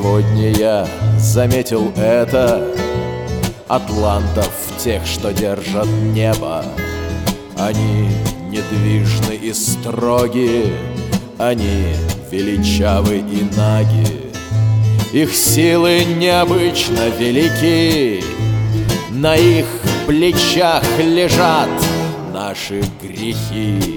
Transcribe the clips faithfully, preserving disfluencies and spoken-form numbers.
Сегодня я заметил это: атлантов, тех, что держат небо. Они недвижны и строги, они величавы и наги. Их силы необычно велики, на их плечах лежат наши грехи.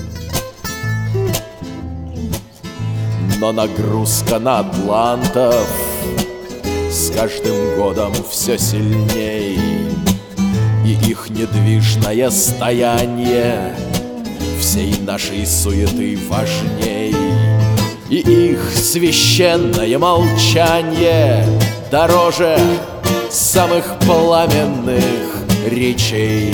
Но нагрузка на атлантов с каждым годом все сильней, и их недвижное стояние всей нашей суеты важней, и их священное молчание дороже самых пламенных речей.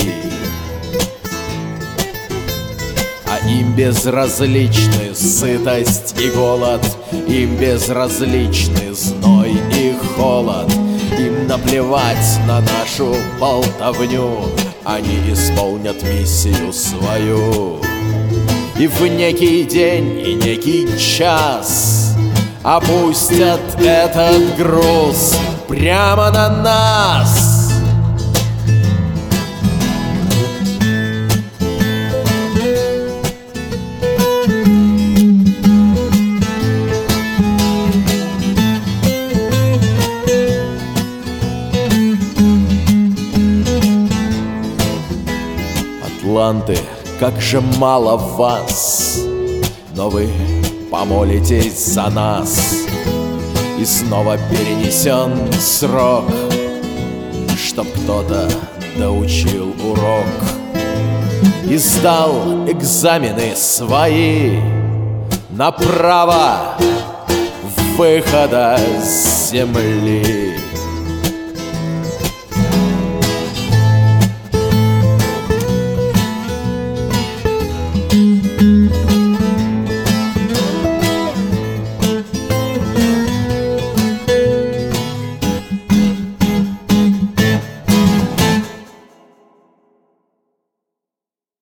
А им безразличны сытость и голод, им безразличны зной и холод. Им наплевать на нашу болтовню, они исполнят миссию свою. И в некий день и некий час опустят этот груз прямо на нас. Атланты, как же мало вас, но вы помолитесь за нас, и снова перенесен срок, чтоб кто-то доучил урок и сдал экзамены свои на право выхода с земли.